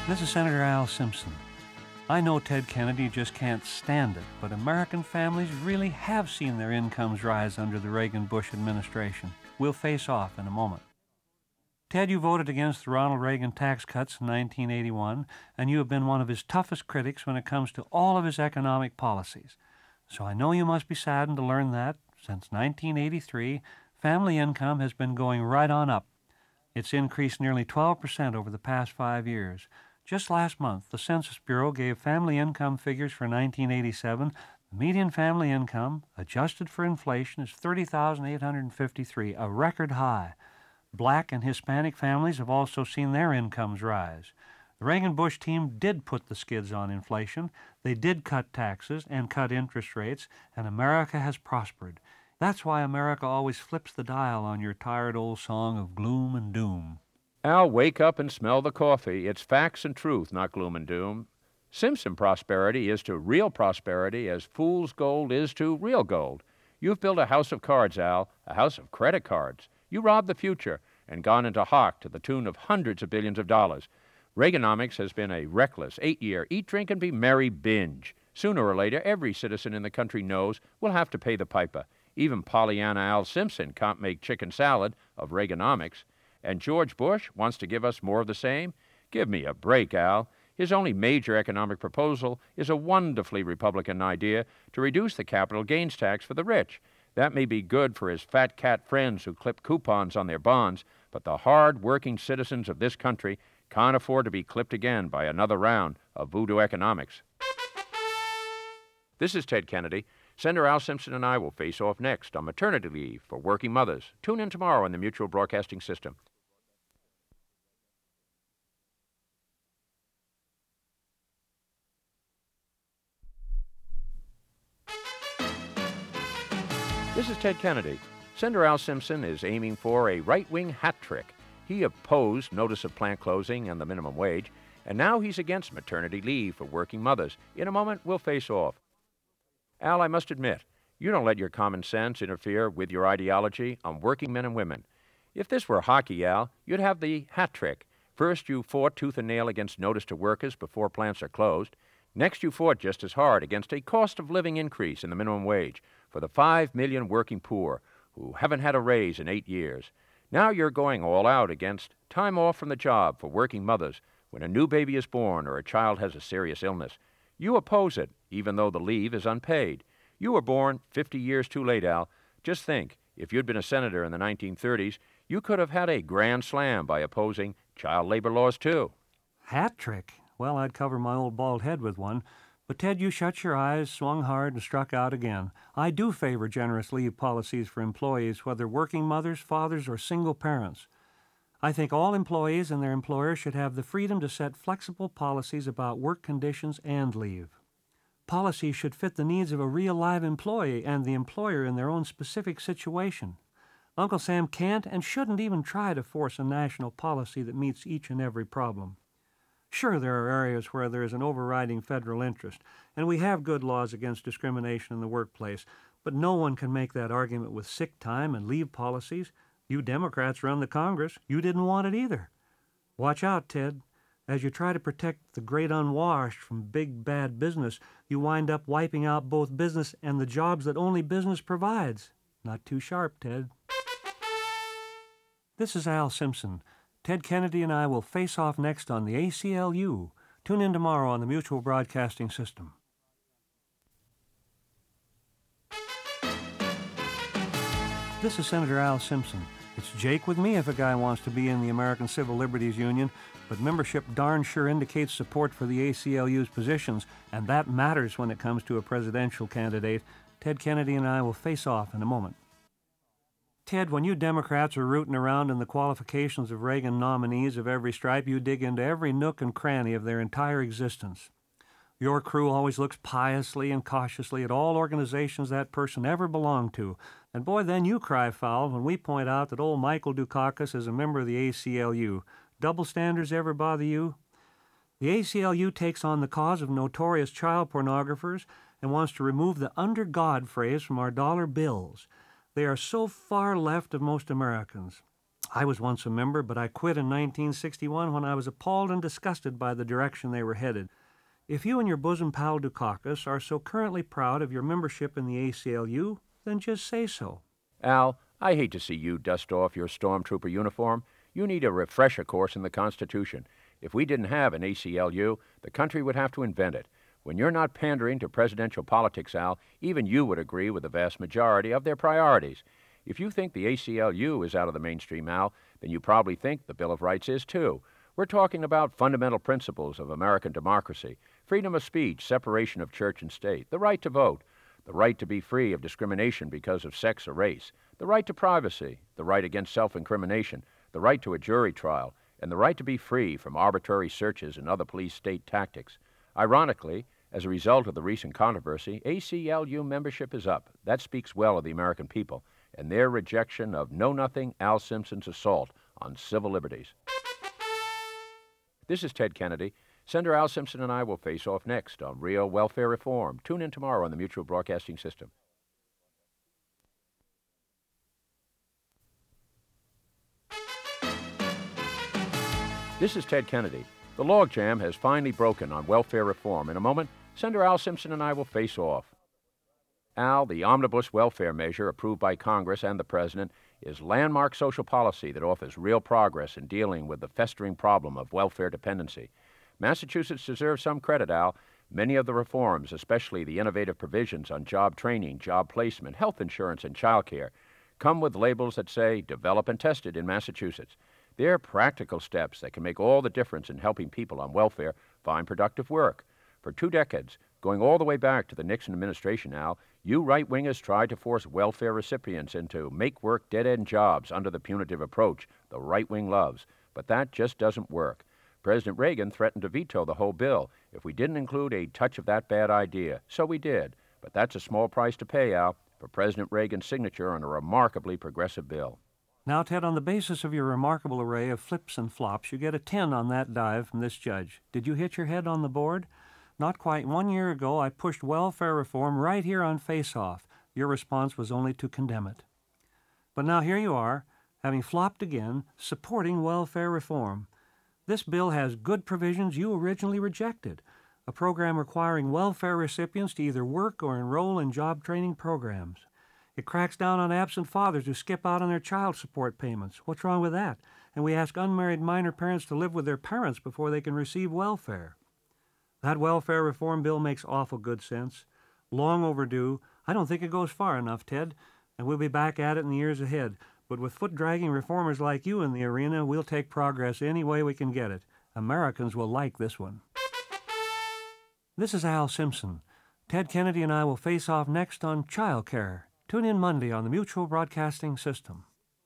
This is Senator Al Simpson. I know Ted Kennedy just can't stand it, but American families really have seen their incomes rise under the Reagan-Bush administration. We'll face off in a moment. Ted, you voted against the Ronald Reagan tax cuts in 1981, and you have been one of his toughest critics when it comes to all of his economic policies. So I know you must be saddened to learn that, since 1983, family income has been going right on up. It's increased nearly 12% over the past 5 years. Just last month, the Census Bureau gave family income figures for 1987. The median family income, adjusted for inflation, is $30,853, a record high. Black and Hispanic families have also seen their incomes rise. The Reagan-Bush team did put the skids on inflation. They did cut taxes and cut interest rates, and America has prospered. That's why America always flips the dial on your tired old song of gloom and doom. Al, wake up and smell the coffee. It's facts and truth, not gloom and doom. Simpson prosperity is to real prosperity as fool's gold is to real gold. You've built a house of cards, Al, a house of credit cards. You robbed the future and gone into hock to the tune of hundreds of billions of dollars. Reaganomics has been a reckless 8-year eat, drink, and be merry binge. Sooner or later, every citizen in the country knows we'll have to pay the piper. Even Pollyanna Al Simpson can't make chicken salad of Reaganomics. And George Bush wants to give us more of the same? Give me a break, Al. His only major economic proposal is a wonderfully Republican idea to reduce the capital gains tax for the rich. That may be good for his fat cat friends who clip coupons on their bonds, but the hard-working citizens of this country can't afford to be clipped again by another round of voodoo economics. This is Ted Kennedy. Senator Al Simpson and I will face off next on maternity leave for working mothers. Tune in tomorrow on the Mutual Broadcasting System. This is Ted Kennedy. Senator Al Simpson is aiming for a right-wing hat trick. He opposed notice of plant closing and the minimum wage, and now he's against maternity leave for working mothers. In a moment, we'll face off. Al, I must admit, you don't let your common sense interfere with your ideology on working men and women. If this were hockey, Al, you'd have the hat trick. First, you fought tooth and nail against notice to workers before plants are closed. Next, you fought just as hard against a cost of living increase in the minimum wage for the 5 million working poor who haven't had a raise in 8 years. Now you're going all out against time off from the job for working mothers when a new baby is born or a child has a serious illness. You oppose it, even though the leave is unpaid. You were born 50 years too late, Al. Just think, if you'd been a senator in the 1930s, you could have had a grand slam by opposing child labor laws, too. Hat trick? Well, I'd cover my old bald head with one. But, Ted, you shut your eyes, swung hard, and struck out again. I do favor generous leave policies for employees, whether working mothers, fathers, or single parents. I think all employees and their employers should have the freedom to set flexible policies about work conditions and leave. Policies should fit the needs of a real live employee and the employer in their own specific situation. Uncle Sam can't and shouldn't even try to force a national policy that meets each and every problem. Sure, there are areas where there is an overriding federal interest, and we have good laws against discrimination in the workplace, but no one can make that argument with sick time and leave policies. You Democrats run the Congress. You didn't want it either. Watch out, Ted. As you try to protect the great unwashed from big bad business, you wind up wiping out both business and the jobs that only business provides. Not too sharp, Ted. This is Al Simpson. Ted Kennedy and I will face off next on the ACLU. Tune in tomorrow on the Mutual Broadcasting System. This is Senator Al Simpson. It's Jake with me if a guy wants to be in the American Civil Liberties Union, but membership darn sure indicates support for the ACLU's positions, and that matters when it comes to a presidential candidate. Ted Kennedy and I will face off in a moment. Ted, when you Democrats are rooting around in the qualifications of Reagan nominees of every stripe, you dig into every nook and cranny of their entire existence. Your crew always looks piously and cautiously at all organizations that person ever belonged to. And boy, then you cry foul when we point out that old Michael Dukakis is a member of the ACLU. Double standards ever bother you? The ACLU takes on the cause of notorious child pornographers and wants to remove the "under God" phrase from our dollar bills. They are so far left of most Americans. I was once a member, but I quit in 1961 when I was appalled and disgusted by the direction they were headed. If you and your bosom pal Dukakis are so currently proud of your membership in the ACLU, then just say so. Al, I hate to see you dust off your stormtrooper uniform. You need a refresher course in the Constitution. If we didn't have an ACLU, the country would have to invent it. When you're not pandering to presidential politics, Al, even you would agree with the vast majority of their priorities. If you think the ACLU is out of the mainstream, Al, then you probably think the Bill of Rights is too. We're talking about fundamental principles of American democracy: freedom of speech, separation of church and state, the right to vote, the right to be free of discrimination because of sex or race, the right to privacy, the right against self-incrimination, the right to a jury trial, and the right to be free from arbitrary searches and other police state tactics. Ironically, as a result of the recent controversy, ACLU membership is up. That speaks well of the American people and their rejection of Know-Nothing Al Simpson's assault on civil liberties. This is Ted Kennedy. Senator Al Simpson and I will face off next on Real Welfare Reform. Tune in tomorrow on the Mutual Broadcasting System. This is Ted Kennedy. The logjam has finally broken on welfare reform. In a moment, Senator Al Simpson and I will face off. Al, the omnibus welfare measure approved by Congress and the President is landmark social policy that offers real progress in dealing with the festering problem of welfare dependency. Massachusetts deserves some credit, Al. Many of the reforms, especially the innovative provisions on job training, job placement, health insurance, and child care, come with labels that say, developed and tested in Massachusetts. They're practical steps that can make all the difference in helping people on welfare find productive work. For 2 decades, going all the way back to the Nixon administration, Al, you right-wingers tried to force welfare recipients into make-work dead-end jobs under the punitive approach the right wing loves. But that just doesn't work. President Reagan threatened to veto the whole bill if we didn't include a touch of that bad idea. So we did. But that's a small price to pay, Al, for President Reagan's signature on a remarkably progressive bill. Now, Ted, on the basis of your remarkable array of flips and flops, you get a 10 on that dive from this judge. Did you hit your head on the board? Not quite 1 year ago, I pushed welfare reform right here on Face Off. Your response was only to condemn it. But now here you are, having flopped again, supporting welfare reform. This bill has good provisions you originally rejected, a program requiring welfare recipients to either work or enroll in job training programs. It cracks down on absent fathers who skip out on their child support payments. What's wrong with that? And we ask unmarried minor parents to live with their parents before they can receive welfare. That welfare reform bill makes awful good sense. Long overdue. I don't think it goes far enough, Ted, and we'll be back at it in the years ahead. But with foot-dragging reformers like you in the arena, we'll take progress any way we can get it. Americans will like this one. This is Al Simpson. Ted Kennedy and I will face off next on child care. Tune in Monday on the Mutual Broadcasting System.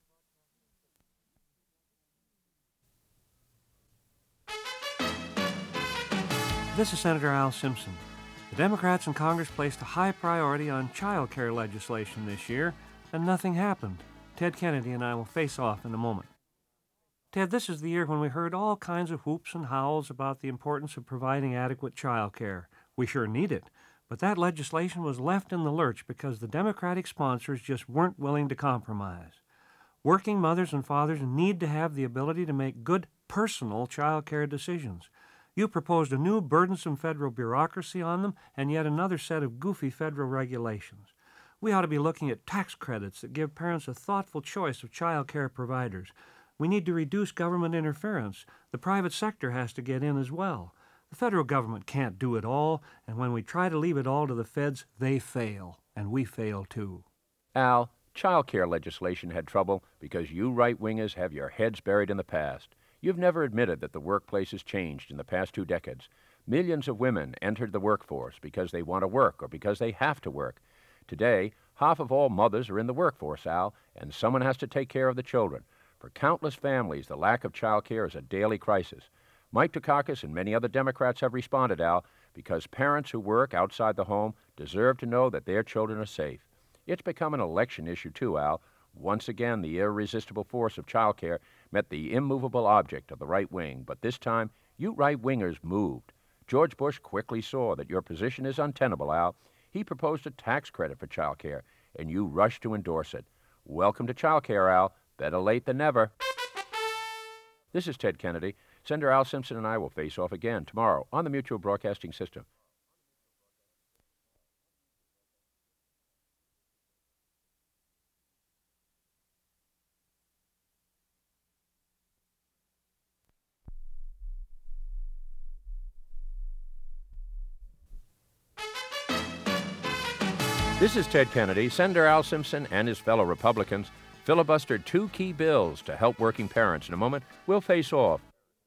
This is Senator Al Simpson. The Democrats in Congress placed a high priority on child care legislation this year, and nothing happened. Ted Kennedy and I will face off in a moment. Ted, this is the year when we heard all kinds of whoops and howls about the importance of providing adequate child care. We sure need it. But that legislation was left in the lurch because the Democratic sponsors just weren't willing to compromise. Working mothers and fathers need to have the ability to make good personal child care decisions. You proposed a new burdensome federal bureaucracy on them and yet another set of goofy federal regulations. We ought to be looking at tax credits that give parents a thoughtful choice of child care providers. We need to reduce government interference. The private sector has to get in as well. The federal government can't do it all, and when we try to leave it all to the feds, they fail, and we fail too. Al, child care legislation had trouble because you right-wingers have your heads buried in the past. You've never admitted that the workplace has changed in the past 2 decades. Millions of women entered the workforce because they want to work or because they have to work. Today, half of all mothers are in the workforce, Al, and someone has to take care of the children. For countless families, the lack of child care is a daily crisis. Mike Dukakis and many other Democrats have responded, Al, because parents who work outside the home deserve to know that their children are safe. It's become an election issue, too, Al. Once again, the irresistible force of child care met the immovable object of the right wing, but this time, you right-wingers moved. George Bush quickly saw that your position is untenable, Al. He proposed a tax credit for child care, and you rushed to endorse it. Welcome to child care, Al. Better late than never. This is Ted Kennedy. Senator Al Simpson and I will face off again tomorrow on the Mutual Broadcasting System. This is Ted Kennedy. Senator Al Simpson and his fellow Republicans filibustered two key bills to help working parents. In a moment, we'll face off.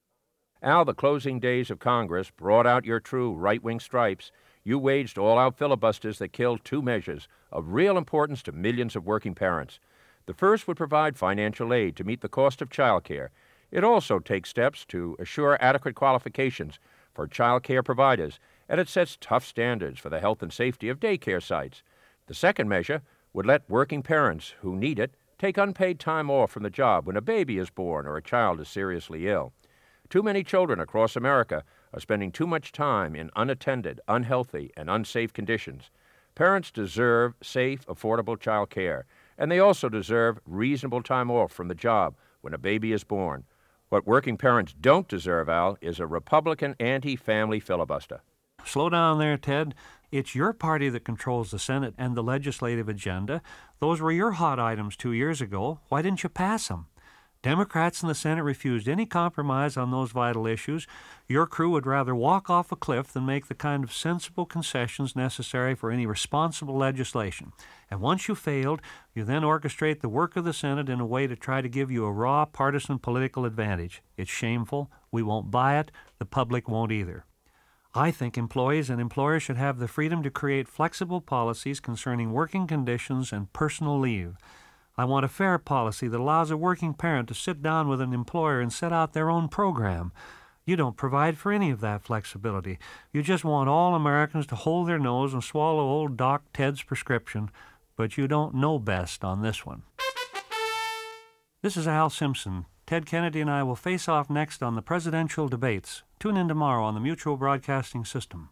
Al, the closing days of Congress brought out your true right-wing stripes. You waged all-out filibusters that killed two measures of real importance to millions of working parents. The first would provide financial aid to meet the cost of child care. It also takes steps to assure adequate qualifications for child care providers, and it sets tough standards for the health and safety of daycare sites. The second measure would let working parents who need it take unpaid time off from the job when a baby is born or a child is seriously ill. Too many children across America are spending too much time in unattended, unhealthy, and unsafe conditions. Parents deserve safe, affordable child care, and they also deserve reasonable time off from the job when a baby is born. What working parents don't deserve, Al, is a Republican anti-family filibuster. Slow down there, Ted. It's your party that controls the Senate and the legislative agenda. Those were your hot items 2 years ago. Why didn't you pass them? Democrats in the Senate refused any compromise on those vital issues. Your crew would rather walk off a cliff than make the kind of sensible concessions necessary for any responsible legislation. And once you failed, you then orchestrate the work of the Senate in a way to try to give you a raw partisan political advantage. It's shameful. We won't buy it. The public won't either. I think employees and employers should have the freedom to create flexible policies concerning working conditions and personal leave. I want a fair policy that allows a working parent to sit down with an employer and set out their own program. You don't provide for any of that flexibility. You just want all Americans to hold their nose and swallow old Doc Ted's prescription, but you don't know best on this one. This is Al Simpson. Ted Kennedy and I will face off next on the presidential debates. Tune in tomorrow on the Mutual Broadcasting System.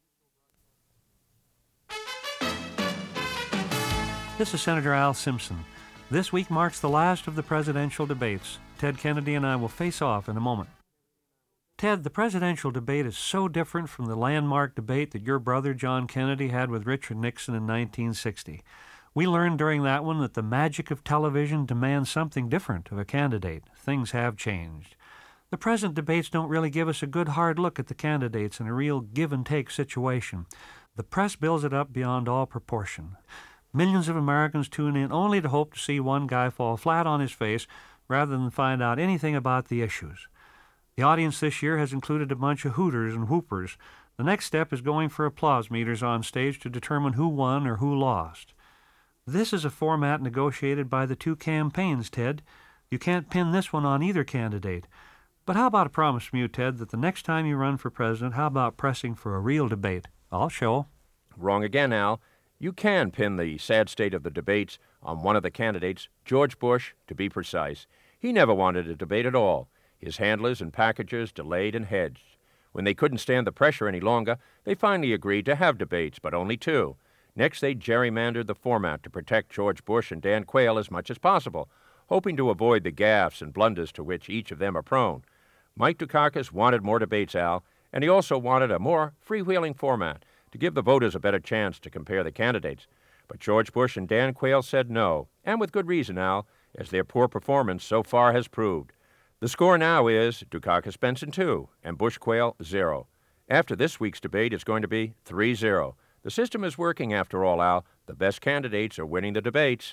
This is Senator Al Simpson. This week marks the last of the presidential debates. Ted Kennedy and I will face off in a moment. Ted, the presidential debate is so different from the landmark debate that your brother John Kennedy had with Richard Nixon in 1960. We learned during that one that the magic of television demands something different of a candidate. Things have changed. The present debates don't really give us a good hard look at the candidates in a real give-and-take situation. The press builds it up beyond all proportion. Millions of Americans tune in only to hope to see one guy fall flat on his face rather than find out anything about the issues. The audience this year has included a bunch of hooters and whoopers. The next step is going for applause meters on stage to determine who won or who lost. This is a format negotiated by the two campaigns, Ted. You can't pin this one on either candidate. But how about a promise from you, Ted, that the next time you run for president, how about pressing for a real debate? I'll show. Wrong again, Al. You can pin the sad state of the debates on one of the candidates, George Bush, to be precise. He never wanted a debate at all. His handlers and packagers delayed and hedged. When they couldn't stand the pressure any longer, they finally agreed to have debates, but only two. Next, they gerrymandered the format to protect George Bush and Dan Quayle as much as possible, hoping to avoid the gaffes and blunders to which each of them are prone. Mike Dukakis wanted more debates, Al, and he also wanted a more freewheeling format to give the voters a better chance to compare the candidates. But George Bush and Dan Quayle said no, and with good reason, Al, as their poor performance so far has proved. The score now is Dukakis-Benson 2 and Bush-Quayle 0. After this week's debate, it's going to be 3-0. The system is working after all, Al. The best candidates are winning the debates.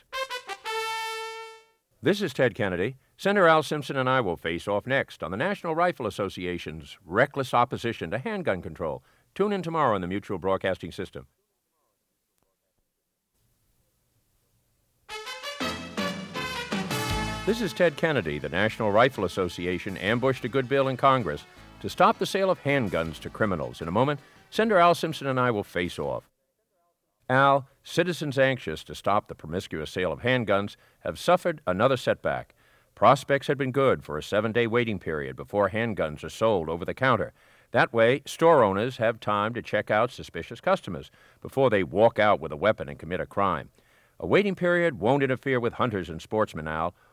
This is Ted Kennedy. Senator Al Simpson and I will face off next on the National Rifle Association's reckless opposition to handgun control. Tune in tomorrow on the Mutual Broadcasting System. This is Ted Kennedy. The National Rifle Association ambushed a good bill in Congress to stop the sale of handguns to criminals. In a moment, Senator Al Simpson and I will face off. Al, citizens anxious to stop the promiscuous sale of handguns have suffered another setback. Prospects had been good for a 7-day waiting period before handguns are sold over the counter. That way, store owners have time to check out suspicious customers before they walk out with a weapon and commit a crime. A waiting period won't interfere with hunters and sportsmen, Al,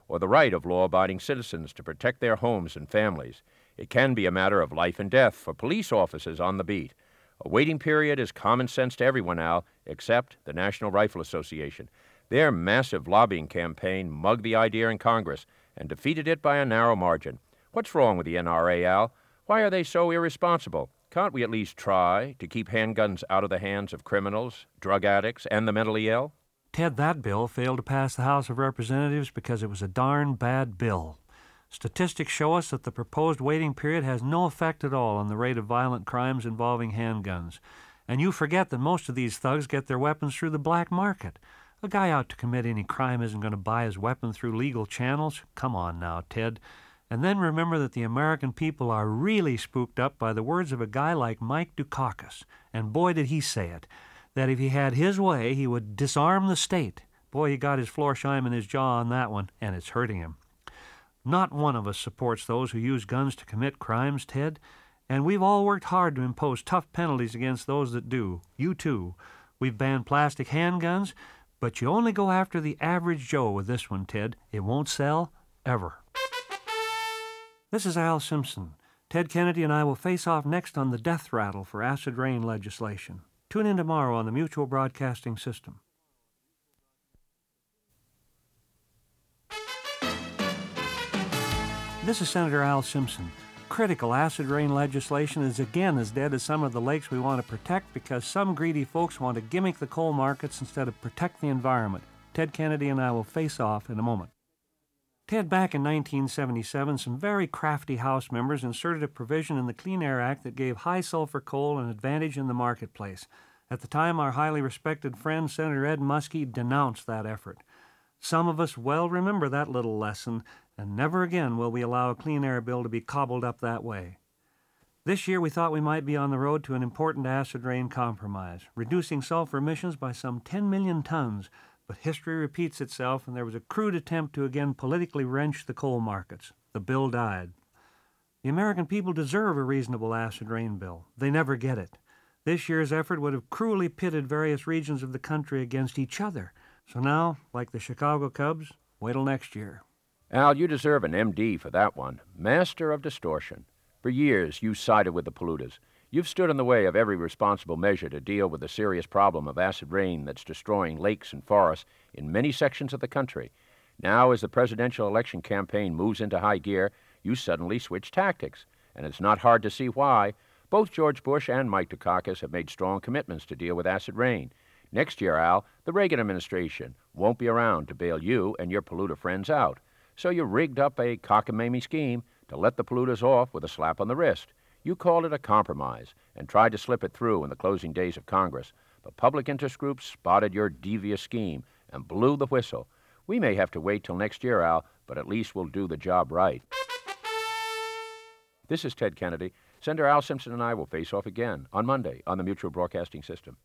or the right of law-abiding citizens to protect their homes and families. It can be a matter of life and death for police officers on the beat. A waiting period is common sense to everyone, Al, except the National Rifle Association. Their massive lobbying campaign mugged the idea in Congress and defeated it by a narrow margin. What's wrong with the NRA, Al? Why are they so irresponsible? Can't we at least try to keep handguns out of the hands of criminals, drug addicts, and the mentally ill? Ted, that bill failed to pass the House of Representatives because it was a darn bad bill. Statistics show us that the proposed waiting period has no effect at all on the rate of violent crimes involving handguns. And you forget that most of these thugs get their weapons through the black market. A guy out to commit any crime isn't going to buy his weapon through legal channels. Come on now, Ted. And then remember that the American people are really spooked up by the words of a guy like Mike Dukakis. And boy, did he say it, that if he had his way, he would disarm the state. Boy, he got his Florsheim in his jaw on that one, and it's hurting him. Not one of us supports those who use guns to commit crimes, Ted, and we've all worked hard to impose tough penalties against those that do. You too. We've banned plastic handguns, but you only go after the average Joe with this one, Ted. It won't sell, ever. This is Al Simpson. Ted Kennedy and I will face off next on the death rattle for acid rain legislation. Tune in tomorrow on the Mutual Broadcasting System. This is Senator Al Simpson. Critical acid rain legislation is again as dead as some of the lakes we want to protect because some greedy folks want to gimmick the coal markets instead of protect the environment. Ted Kennedy and I will face off in a moment. Ted, back in 1977, some very crafty House members inserted a provision in the Clean Air Act that gave high-sulfur coal an advantage in the marketplace. At the time, our highly respected friend, Senator Ed Muskie, denounced that effort. Some of us well remember that little lesson, and never again will we allow a clean air bill to be cobbled up that way. This year, we thought we might be on the road to an important acid rain compromise, reducing sulfur emissions by some 10 million tons, but history repeats itself, and there was a crude attempt to again politically wrench the coal markets. The bill died. The American people deserve a reasonable acid rain bill. They never get it. This year's effort would have cruelly pitted various regions of the country against each other. So now, like the Chicago Cubs, wait till next year. Al, you deserve an M.D. for that one. Master of distortion. For years, you sided with the polluters. You've stood in the way of every responsible measure to deal with the serious problem of acid rain that's destroying lakes and forests in many sections of the country. Now, as the presidential election campaign moves into high gear, you suddenly switch tactics. And it's not hard to see why. Both George Bush and Mike Dukakis have made strong commitments to deal with acid rain. Next year, Al, the Reagan administration won't be around to bail you and your polluter friends out. So you rigged up a cockamamie scheme to let the polluters off with a slap on the wrist. You called it a compromise and tried to slip it through in the closing days of Congress. But public interest groups spotted your devious scheme and blew the whistle. We may have to wait till next year, Al, but at least we'll do the job right. This is Ted Kennedy. Senator Al Simpson and I will face off again on Monday on the Mutual Broadcasting System.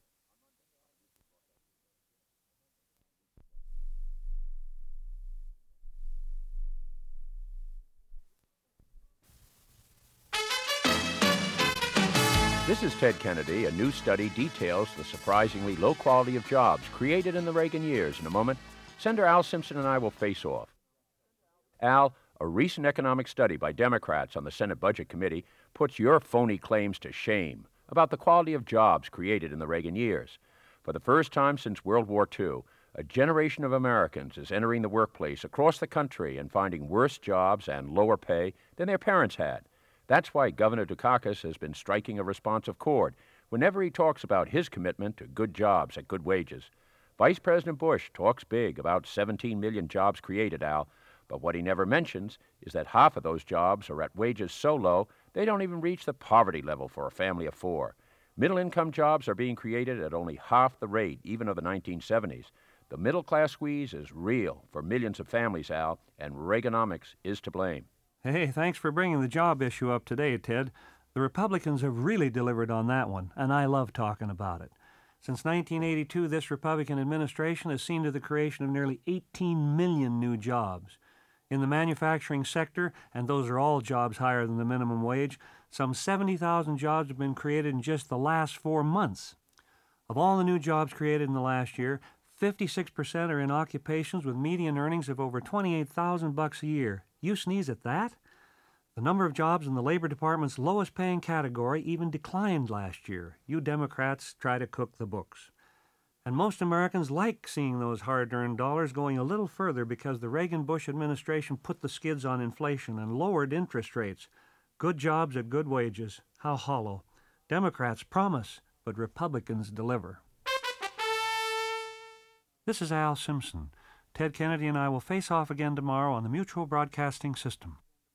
This is Ted Kennedy. A new study details the surprisingly low quality of jobs created in the Reagan years. In a moment, Senator Al Simpson and I will face off. Al, a recent economic study by Democrats on the Senate Budget Committee puts your phony claims to shame about the quality of jobs created in the Reagan years. For the first time since World War II, a generation of Americans is entering the workplace across the country and finding worse jobs and lower pay than their parents had. That's why Governor Dukakis has been striking a responsive chord whenever he talks about his commitment to good jobs at good wages. Vice President Bush talks big about 17 million jobs created, Al, but what he never mentions is that half of those jobs are at wages so low they don't even reach the poverty level for a family of four. Middle-income jobs are being created at only half the rate, even of the 1970s. The middle-class squeeze is real for millions of families, Al, and Reaganomics is to blame. Hey, thanks for bringing the job issue up today, Ted. The Republicans have really delivered on that one, and I love talking about it. Since 1982, this Republican administration has seen to the creation of nearly 18 million new jobs. In the manufacturing sector, and those are all jobs higher than the minimum wage, some 70,000 jobs have been created in just the last 4 months. Of all the new jobs created in the last year, 56% are in occupations with median earnings of over $28,000 a year. You sneeze at that? The number of jobs in the Labor Department's lowest paying category even declined last year. You Democrats try to cook the books. And most Americans like seeing those hard-earned dollars going a little further because the Reagan-Bush administration put the skids on inflation and lowered interest rates. Good jobs at good wages. How hollow. Democrats promise, but Republicans deliver. This is Al Simpson. Ted Kennedy and I will face off again tomorrow on the Mutual Broadcasting System.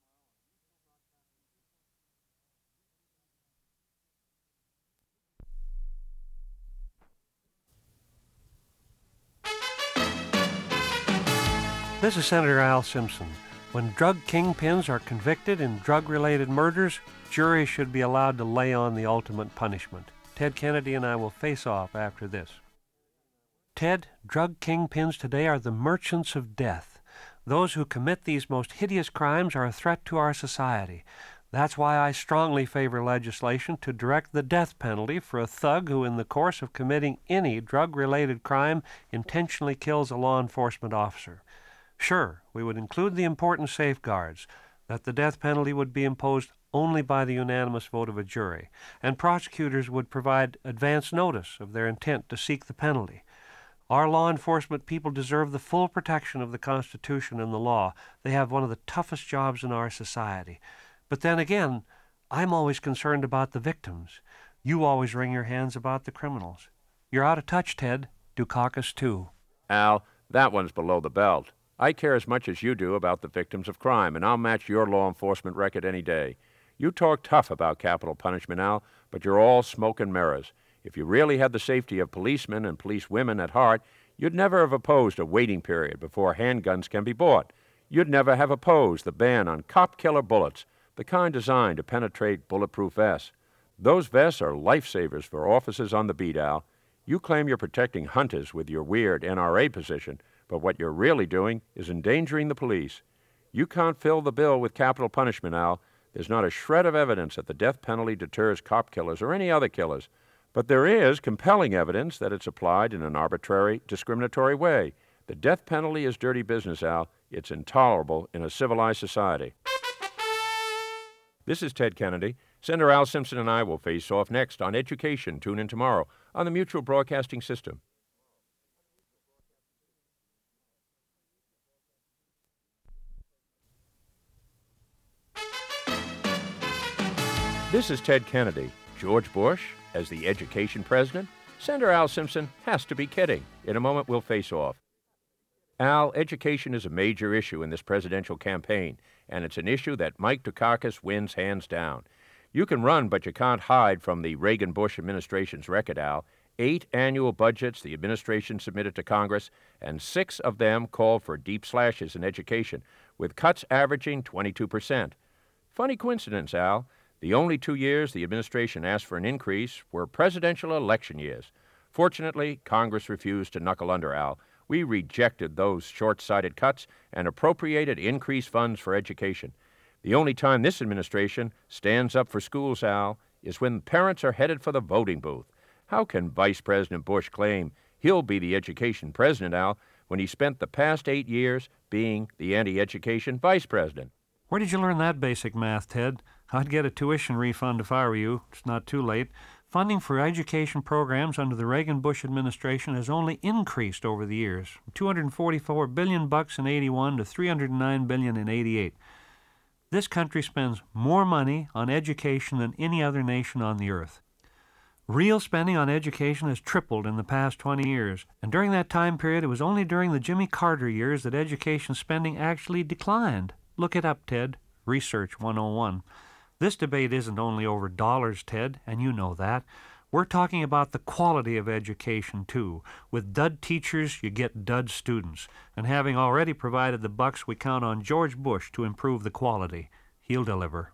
This is Senator Al Simpson. When drug kingpins are convicted in drug-related murders, juries should be allowed to lay on the ultimate punishment. Ted Kennedy and I will face off after this. Ted, drug kingpins today are the merchants of death. Those who commit these most hideous crimes are a threat to our society. That's why I strongly favor legislation to direct the death penalty for a thug who, in the course of committing any drug-related crime, intentionally kills a law enforcement officer. Sure, we would include the important safeguards that the death penalty would be imposed only by the unanimous vote of a jury, and prosecutors would provide advance notice of their intent to seek the penalty. Our law enforcement people deserve the full protection of the Constitution and the law. They have one of the toughest jobs in our society. But then again, I'm always concerned about the victims. You always wring your hands about the criminals. You're out of touch, Ted. Dukakis, too. Al, that one's below the belt. I care as much as you do about the victims of crime, and I'll match your law enforcement record any day. You talk tough about capital punishment, Al, but you're all smoke and mirrors. If you really had the safety of policemen and police women at heart, you'd never have opposed a waiting period before handguns can be bought. You'd never have opposed the ban on cop-killer bullets, the kind designed to penetrate bulletproof vests. Those vests are lifesavers for officers on the beat, Al. You claim you're protecting hunters with your weird NRA position, but what you're really doing is endangering the police. You can't fill the bill with capital punishment, Al. There's not a shred of evidence that the death penalty deters cop killers or any other killers. But there is compelling evidence that it's applied in an arbitrary, discriminatory way. The death penalty is dirty business, Al. It's intolerable in a civilized society. This is Ted Kennedy. Senator Al Simpson and I will face off next on Education. Tune in tomorrow on the Mutual Broadcasting System. This is Ted Kennedy. George Bush as the education president? Senator Al Simpson has to be kidding. In a moment, we'll face off. Al, education is a major issue in this presidential campaign, and it's an issue that Mike Dukakis wins hands down. You can run, but you can't hide from the Reagan-Bush administration's record, Al. 8 annual budgets the administration submitted to Congress, and 6 of them called for deep slashes in education, with cuts averaging 22%. Funny coincidence, Al. The only 2 years the administration asked for an increase were presidential election years. Fortunately, Congress refused to knuckle under, Al. We rejected those short-sighted cuts and appropriated increased funds for education. The only time this administration stands up for schools, Al, is when parents are headed for the voting booth. How can Vice President Bush claim he'll be the education president, Al, when he spent the past 8 years being the anti-education vice president? Where did you learn that basic math, Ted? I'd get a tuition refund if I were you. It's not too late. Funding for education programs under the Reagan-Bush administration has only increased over the years, from $244 billion in 81 to $309 billion in 88. This country spends more money on education than any other nation on the earth. Real spending on education has tripled in the past 20 years, and during that time period, it was only during the Jimmy Carter years that education spending actually declined. Look it up, Ted. Research 101. This debate isn't only over dollars, Ted, and you know that. We're talking about the quality of education, too. With dud teachers, you get dud students. And having already provided the bucks, we count on George Bush to improve the quality. He'll deliver.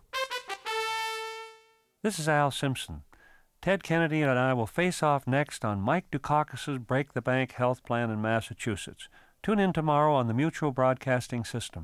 This is Al Simpson. Ted Kennedy and I will face off next on Mike Dukakis' Break the Bank health plan in Massachusetts. Tune in tomorrow on the Mutual Broadcasting System.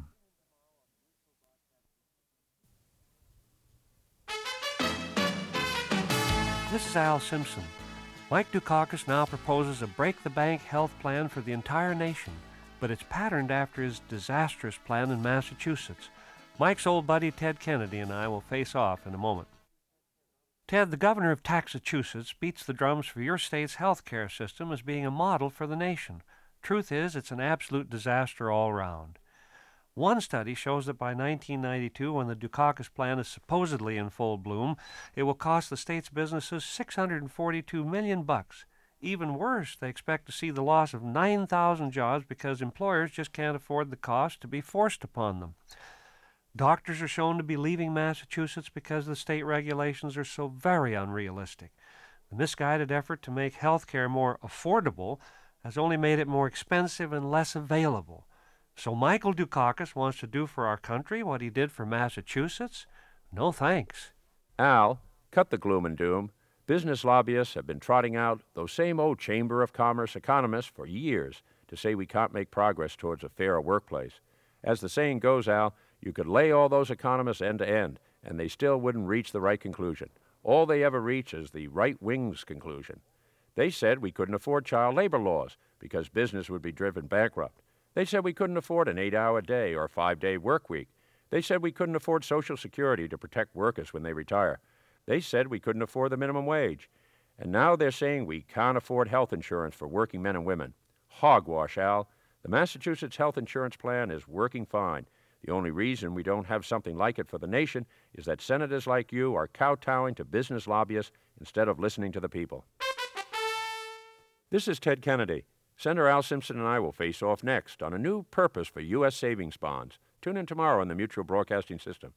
This is Al Simpson. Mike Dukakis now proposes a break-the-bank health plan for the entire nation, but it's patterned after his disastrous plan in Massachusetts. Mike's old buddy Ted Kennedy and I will face off in a moment. Ted, the governor of Massachusetts beats the drums for your state's health care system as being a model for the nation. Truth is, it's an absolute disaster all around. One study shows that by 1992, when the Dukakis plan is supposedly in full bloom, it will cost the state's businesses $642 million. Even worse, they expect to see the loss of 9,000 jobs because employers just can't afford the cost to be forced upon them. Doctors are shown to be leaving Massachusetts because the state regulations are so very unrealistic. The misguided effort to make health care more affordable has only made it more expensive and less available. So Michael Dukakis wants to do for our country what he did for Massachusetts? No thanks. Al, cut the gloom and doom. Business lobbyists have been trotting out those same old Chamber of Commerce economists for years to say we can't make progress towards a fairer workplace. As the saying goes, Al, you could lay all those economists end to end, and they still wouldn't reach the right conclusion. All they ever reach is the right wing's conclusion. They said we couldn't afford child labor laws because business would be driven bankrupt. They said we couldn't afford an 8-hour day or a 5-day work week. They said we couldn't afford Social Security to protect workers when they retire. They said we couldn't afford the minimum wage. And now they're saying we can't afford health insurance for working men and women. Hogwash, Al. The Massachusetts health insurance plan is working fine. The only reason we don't have something like it for the nation is that senators like you are kowtowing to business lobbyists instead of listening to the people. This is Ted Kennedy. Senator Al Simpson and I will face off next on a new purpose for U.S. savings bonds. Tune in tomorrow on the Mutual Broadcasting System.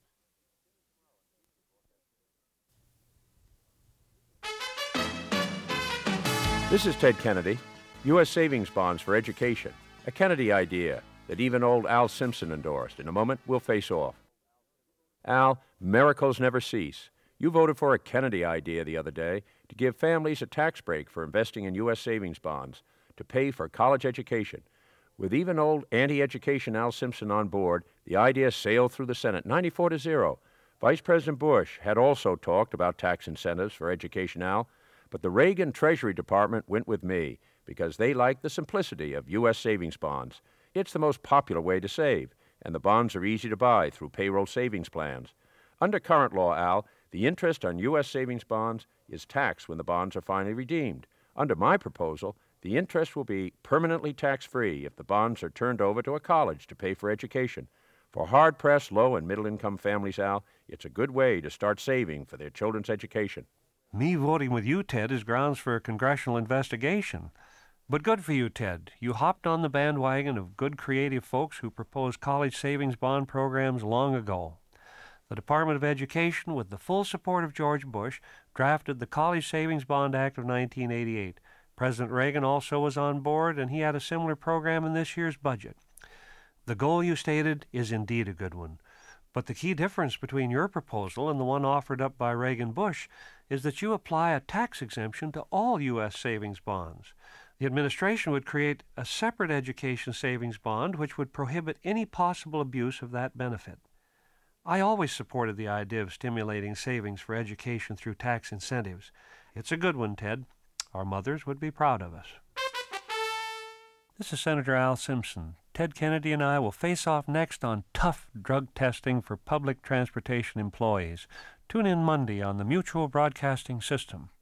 This is Ted Kennedy. U.S. savings bonds for education. A Kennedy idea that even old Al Simpson endorsed. In a moment, we'll face off. Al, miracles never cease. You voted for a Kennedy idea the other day to give families a tax break for investing in U.S. savings bonds to pay for college education. With even old anti-education Al Simpson on board, the idea sailed through the Senate 94-0. Vice President Bush had also talked about tax incentives for education, Al, but the Reagan Treasury Department went with me because they like the simplicity of U.S. savings bonds. It's the most popular way to save, and the bonds are easy to buy through payroll savings plans. Under current law, Al, the interest on U.S. savings bonds is taxed when the bonds are finally redeemed. Under my proposal, the interest will be permanently tax-free if the bonds are turned over to a college to pay for education. For hard-pressed low- and middle-income families, Al, it's a good way to start saving for their children's education. Me voting with you, Ted, is grounds for a congressional investigation. But good for you, Ted. You hopped on the bandwagon of good creative folks who proposed college savings bond programs long ago. The Department of Education, with the full support of George Bush, drafted the College Savings Bond Act of 1988. President Reagan also was on board, and he had a similar program in this year's budget. The goal you stated is indeed a good one. But the key difference between your proposal and the one offered up by Reagan-Bush is that you apply a tax exemption to all U.S. savings bonds. The administration would create a separate education savings bond which would prohibit any possible abuse of that benefit. I always supported the idea of stimulating savings for education through tax incentives. It's a good one, Ted. Our mothers would be proud of us. This is Senator Al Simpson. Ted Kennedy and I will face off next on tough drug testing for public transportation employees. Tune in Monday on the Mutual Broadcasting System.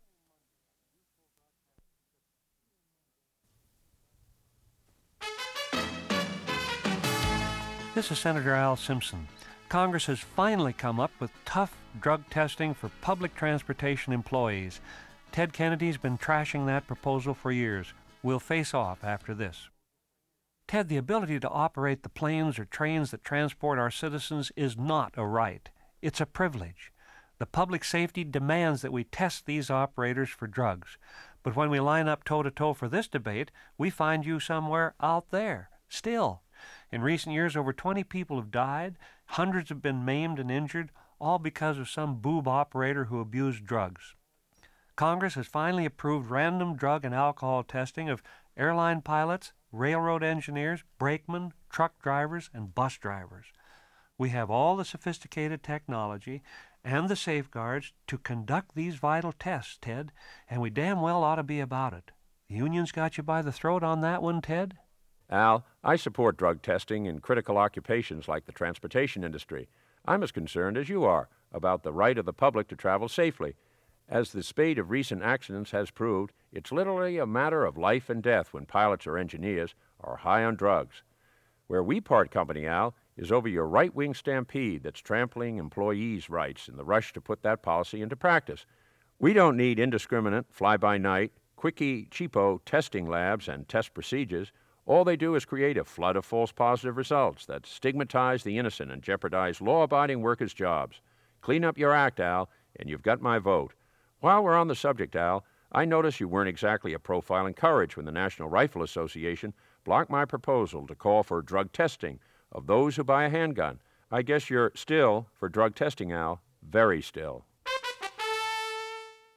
This is Senator Al Simpson. Congress has finally come up with tough drug testing for public transportation employees. Ted Kennedy's been trashing that proposal for years. We'll face off after this. Ted, the ability to operate the planes or trains that transport our citizens is not a right. It's a privilege. The public safety demands that we test these operators for drugs. But when we line up toe-to-toe for this debate, we find you somewhere out there, still. In recent years, over 20 people have died, hundreds have been maimed and injured, all because of some boob operator who abused drugs. Congress has finally approved random drug and alcohol testing of airline pilots, railroad engineers, brakemen, truck drivers, and bus drivers. We have all the sophisticated technology, and the safeguards to conduct these vital tests, Ted, and we damn well ought to be about it. The union's got you by the throat on that one, Ted? Al, I support drug testing in critical occupations like the transportation industry. I'm as concerned as you are about the right of the public to travel safely. As the spate of recent accidents has proved, it's literally a matter of life and death when pilots or engineers are high on drugs. Where we part company, Al, is over your right-wing stampede that's trampling employees' rights in the rush to put that policy into practice. We don't need indiscriminate, fly-by-night, quickie, cheapo testing labs and test procedures. All they do is create a flood of false positive results that stigmatize the innocent and jeopardize law-abiding workers' jobs. Clean up your act, Al, and you've got my vote. While we're on the subject, Al, I notice you weren't exactly a profile in courage when the National Rifle Association blocked my proposal to call for drug testing of those who buy a handgun. I guess you're still for drug testing, Al. Very still.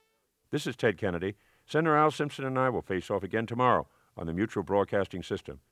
This is Ted Kennedy. Senator Al Simpson and I will face off again tomorrow on the Mutual Broadcasting System.